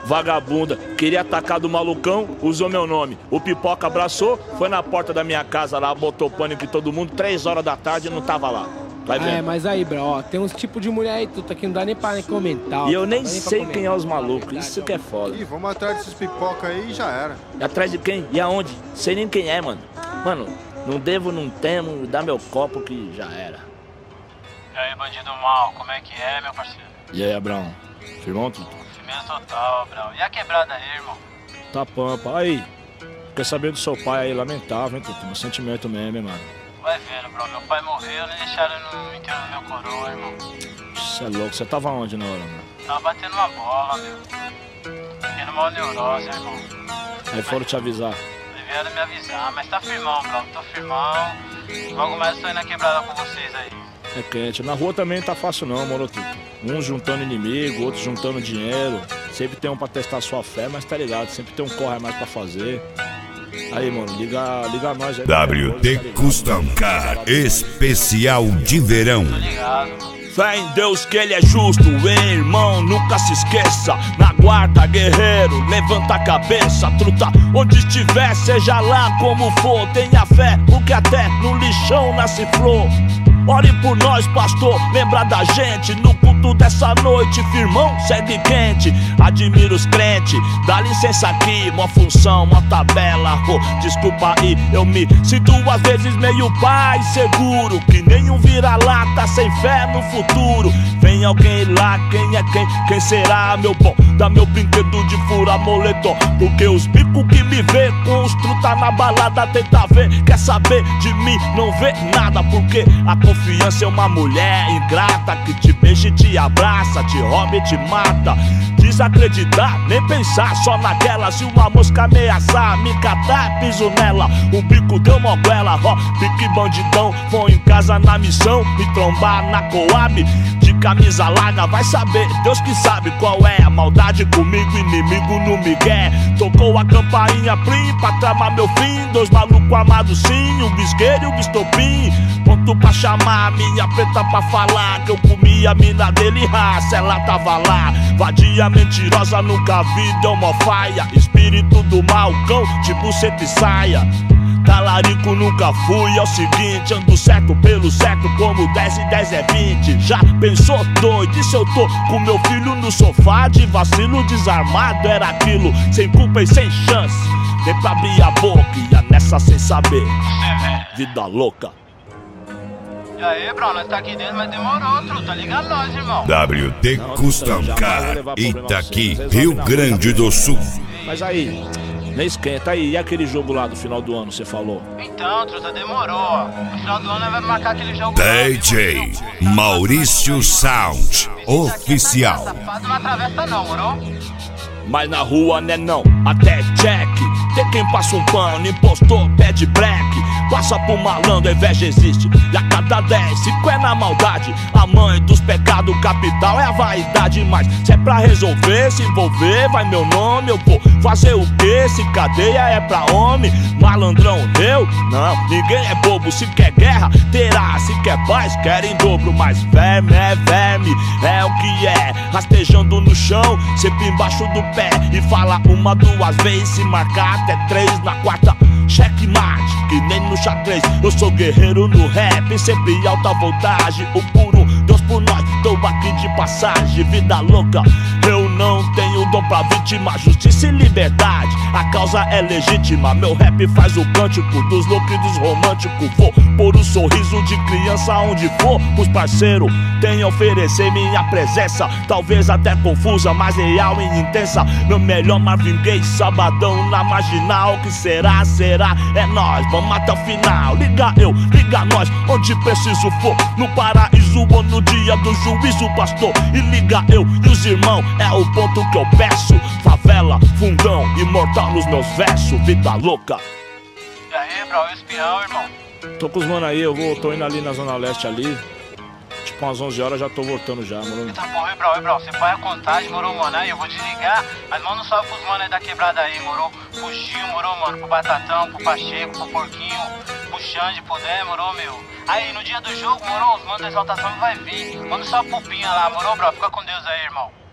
vagabunda. Queria atacar do malucão, usou meu nome. O Pipoca abraçou, foi na porta da minha casa lá, botou pânico em todo mundo, 3 horas da tarde e não tava lá. Vai vendo. É, mas aí, bro, ó, tem uns tipos de mulher aí, tudo aqui, não dá nem pra comentar. Ó, e eu nem sei quem é os malucos, isso que é foda. Ih, vamos atrás desses pipoca aí e já era. E atrás de quem? E aonde? Sei nem quem é, mano. Mano, não devo, não temo, dá meu copo que já era. E aí, bandido mal, como é que é, meu parceiro? E aí, Abraão? Firmão, tudo? Firmeza total, Brau. E a quebrada aí, irmão? Tá pampa. Aí, quer saber do seu pai aí, lamentável, hein, Tuto? Um sentimento mesmo, hein, mano. Vai vendo, bro. Meu pai morreu, nem deixaram no enterro do meu coroa, irmão. Você é louco, você tava onde na hora, mano? Tava batendo uma bola, meu. Tendo mal neurose, irmão. Aí foram te avisar. Vieram me avisar, mas tá firmão, bro. Tô firmão. Logo mais eu tô indo na quebrada com vocês aí. É quente. Na rua também não tá fácil não, moro, Tuto. Uns juntando inimigo, outros juntando dinheiro. Sempre tem um pra testar sua fé, mas tá ligado, sempre tem um corre a mais pra fazer. Aí, mano, liga nós aí. WD Custom Car Especial de Verão. Tô ligado. Fé em Deus que ele é justo, hein, irmão, nunca se esqueça. Na guarda, guerreiro, levanta a cabeça, truta. Onde estiver, seja lá como for, tenha fé, porque até no lixão nasce flor. Ore por nós, pastor, lembra da gente. No culto dessa noite, firmão, segue quente. Admiro os crentes, dá licença aqui. Uma função, uma tabela, oh, desculpa aí. Eu me sinto às vezes meio pai seguro, que nenhum vira-lata sem fé no futuro. Vem alguém lá, quem é quem? Quem será, meu bom? Dá meu brinquedo de furar moletom, porque os bicos que me vê com os truta na balada tenta ver, quer saber de mim, não vê nada, porque a confiança é uma mulher ingrata que te beija e te abraça, te rouba e te mata. Desacreditar, nem pensar, só naquela. Se uma mosca ameaçar, me catar, piso nela. O bico deu moguela, ó, pique bandidão. Vou em casa na missão, me trombar na Coab. De camisa larga, vai saber, Deus que sabe qual é a maldade comigo, inimigo no migué. Tocou a campainha plim pra tramar meu fim. 2 malucos armados sim, um bisqueiro e um bistopim. Ponto pra chamar a minha preta pra falar que eu comi a mina dele, raça, ela tava lá. Vadia mentirosa, nunca vi, deu mó faia. Espírito do mal, cão, de buceta e saia. Talarico nunca fui, é o seguinte, ando certo pelo certo, como 10 e 10 é 20. Já pensou doido, e se eu tô com meu filho no sofá de vacilo desarmado? Era aquilo, sem culpa e sem chance. Nem pra abrir a boca, ia nessa sem saber. Vida louca. E aí, bro, nós tá aqui dentro, mas demorou, truta. Liga nós, irmão. WD Custom Car Itaqui, Rio Grande do Sul. Mas aí, nem esquenta aí, e aquele jogo lá do final do ano, você falou? Então, truta, demorou. No final do ano nós vamos marcar aquele jogo. DJ Maurício Sound Oficial. Safado não atravessa não, moro? Mas na rua né não, até check. Tem quem passa um pano, impostor, pede black. Passa por malandro, a inveja existe. E a cada 10, 5 é na maldade. A mãe dos pecados capital é a vaidade. Mas se é pra resolver, se envolver, vai meu nome. Eu vou fazer o quê? Se cadeia é pra homem. Malandrão, eu? Não, ninguém é bobo. Se quer guerra, terá. Se quer paz, quer em dobro. Mas verme, é o que é. Rastejando no chão, sempre embaixo do pé. E fala 1, 2 vezes, se marcar até 3 na quarta. Checkmate, que nem no xadrez. Eu sou guerreiro no rap, sempre alta voltagem. O puro Deus por nós, tô aqui de passagem. Vida louca, eu não tenho dom pra vítima. Justiça e liberdade, a causa é legítima. Meu rap faz o cântico dos loucos e dos românticos. Vou pôr o sorriso de criança onde for. Os parceiros têm a oferecer minha presença. Talvez até confusa, mas real e intensa. Meu melhor Marvin Gaye, sabadão na marginal. Que será, é nós, vamos até o final. Liga eu, liga nós, onde preciso for. No paraíso ou no dia do juízo, pastor. E liga eu e os irmãos, é o ponto que eu peço. Favela, fundão, imortal nos meus versos. Vida louca. E aí, bro, espião, irmão? Tô com os mano aí, tô indo ali na Zona Leste ali. Tipo umas 11 horas já tô voltando já, mano. Eita porra, bro, você põe a contagem, morou, mano? Aí eu vou desligar, mas manda um salve pros mano aí da quebrada aí, morou? Pro Gil, morou, mano? Pro Batatão, pro Pacheco, pro Porquinho, pro Xande, pro Dé, morou, meu? Aí, no dia do jogo, morou, os manos da exaltação vai vir. Manda um salve pro Pinha lá, morou, bro? Fica com Deus aí, irmão.